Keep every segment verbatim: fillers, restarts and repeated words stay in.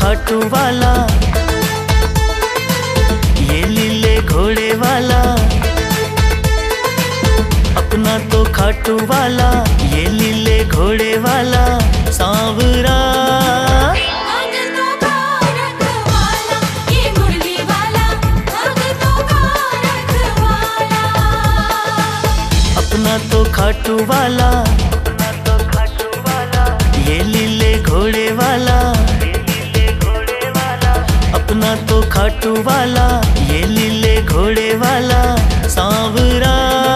खाटू वाला, ये लीले घोड़े वाला। अपना तो खाटू वाला, ये लीले घोड़े वाला सांवरा। अपना तो खाटू वाला, ये लीले घोड़े वाला। अपना तो खाटू वाला, ये लीले घोड़े वाला सांवरा।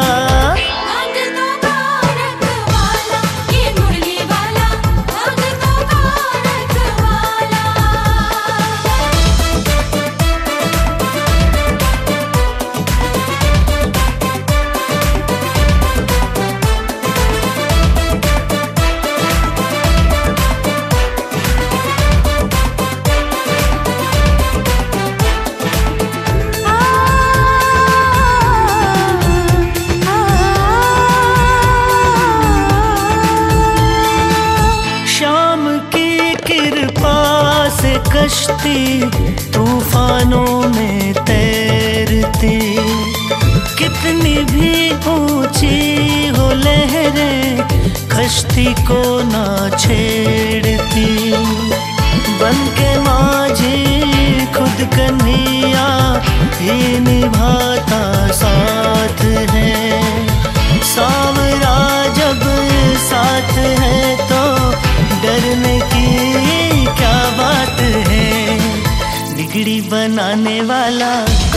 कश्ती तूफानों में तैरती, कितनी भी ऊंची हो लहरें कश्ती को ना छेड़ती। बन के माझी खुद कन्हैया ही निभाता साथ है। सांवरा जब साथ है तो डरने की क्या बात है। बिगड़ी बनाने वाला,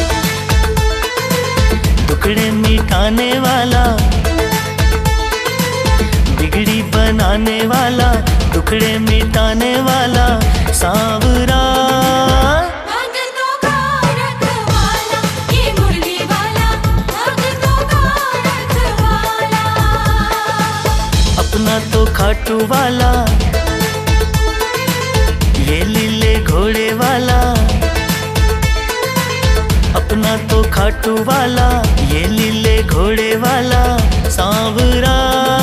टुकड़े मिटाने वाला। बिगड़ी बनाने वाला, टुकड़े मिटाने वाला सांवरा। अपना तो खाटू वाला, ये लीले घोड़े वाला। अपना तो खाटू वाला, ये लीले घोड़े वाला सांवरा।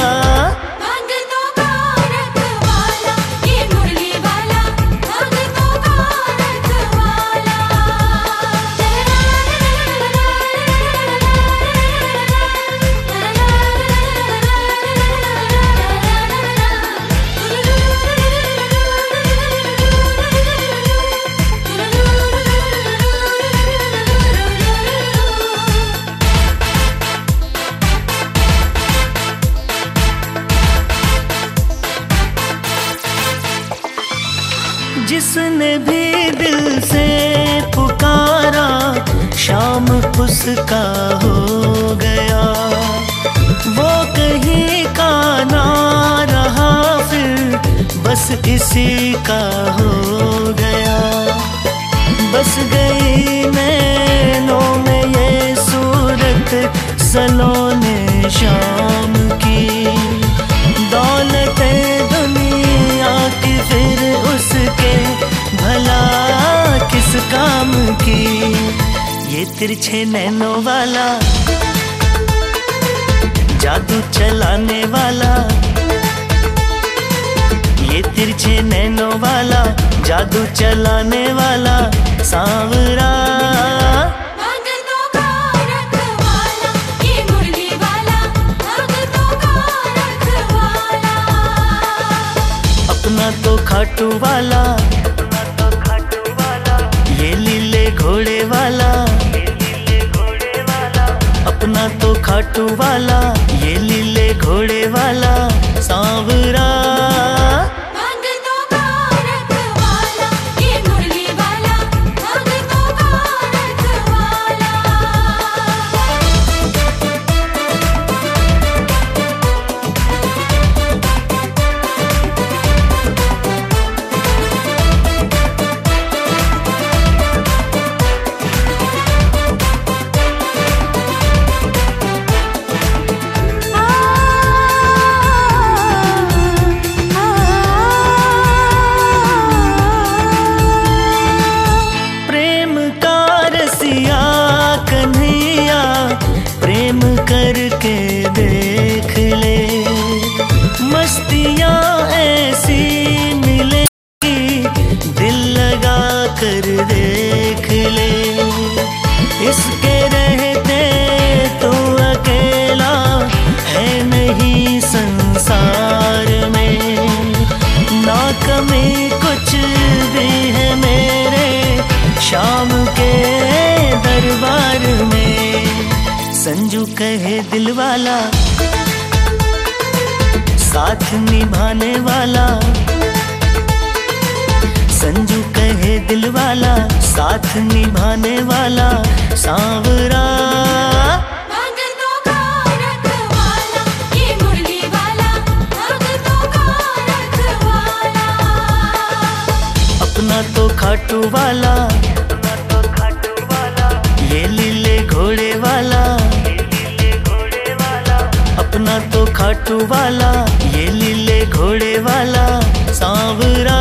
जिसने भी दिल से पुकारा, शाम उसका हो गया। वो कहीं का ना रहा, फिर बस इसी का हो गया। बस गई नैनों में ये सूरत सलोने शाम की। दौलत दुनिया की फिर उसके भला किस काम की। ये तिरछे नैनों वाला, जादू चलाने वाला। ये तिरछे नैनों वाला, जादू चलाने वाला सांवरा। अपना तो खाटू वाला, ये लीले घोड़े वाला। अपना तो खाटू वाला, ये लीले घोड़े वाला सांवरा। ये मुरली वाला। कर देख ले। इसके रहते तो अकेला है नहीं संसार में, ना कमी कुछ भी है मेरे शाम के दरबार में। संजू कहे दिल वाला, साथ निभाने वाला। संजू कहे दिल वाला, साथ निभाने वाला सांवरा। भक्तों का रखवाला, ये मुरली वाला, भक्तों का रखवाला। अपना तो खाटू वाला, ये लीले घोड़े वाला। अपना तो खाटू वाला, ये लीले घोड़े वाला सांवरा।